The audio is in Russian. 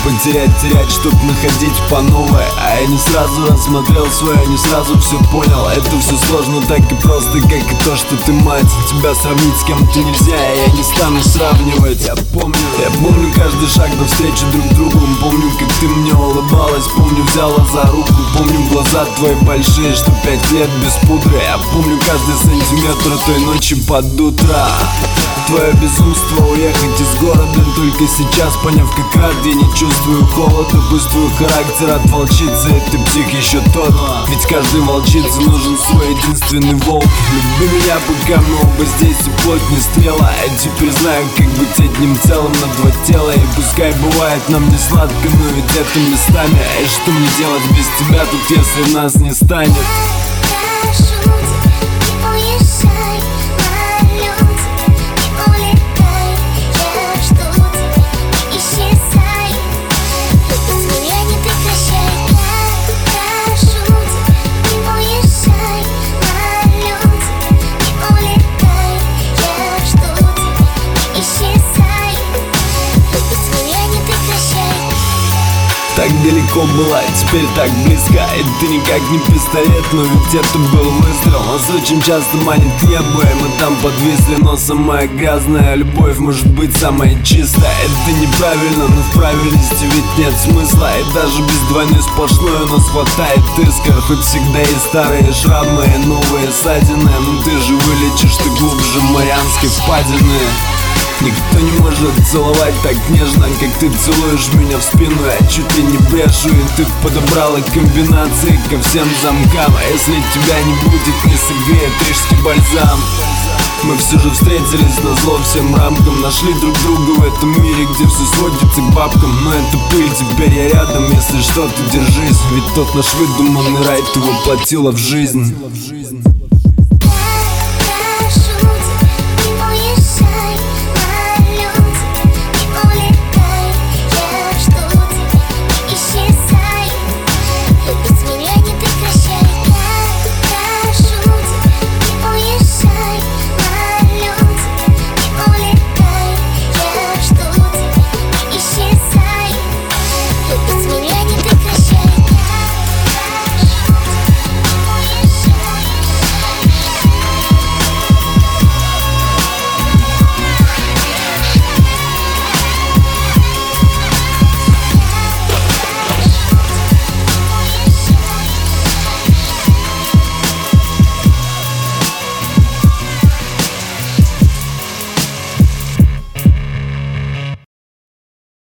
терять, чтоб находить по новой. А я не сразу рассмотрел свое, не сразу все понял. Это все сложно, так и просто, как и то, что ты мать. Тебя сравнить с кем-то нельзя, и я не стану сравнивать. Я помню каждый шаг навстречу друг другу. Помню, как ты мне улыбалась, помню, взяла за руку. Помню глаза твои большие, что 5 лет без пудры. Я помню каждый сантиметр той ночи под утро. Твое безумство уехать из города, только сейчас поняв, как рад. Я не чувствую холода, пусть твой характер от волчицы, и ты псих еще тот. Ведь каждой волчице нужен свой единственный волк. Люби меня, пока мы оба здесь и плоть не стрела. Я теперь знаю, как быть одним целым на два тела. И пускай бывает нам не сладко, но ведь это местами. И что мне делать без тебя тут, если нас не станет? Так далеко была, теперь так близко. И ты никак не пистолет, но ведь это был выстрел. Нас очень часто манит небо, и мы там подвисли. Но самая грязная любовь может быть самая чистая. Это неправильно, но в правильности ведь нет смысла. И даже без двойной сплошной у нас хватает искр. Хоть всегда есть старые шрамы и новые ссадины, но ты же вылечишь, ты глубже Марианской впадины. Никто не может целовать так нежно, как ты целуешь меня в спину. Я чуть ли не брешу, и ты подобрала комбинации ко всем замкам. А если тебя не будет, не согреет рижский бальзам. Мы все же встретились назло всем рамкам. Нашли друг друга в этом мире, где все сводится к бабкам. Но это пыль, теперь я рядом, если что, ты держись. Ведь тот наш выдуманный рай ты воплотила в жизнь.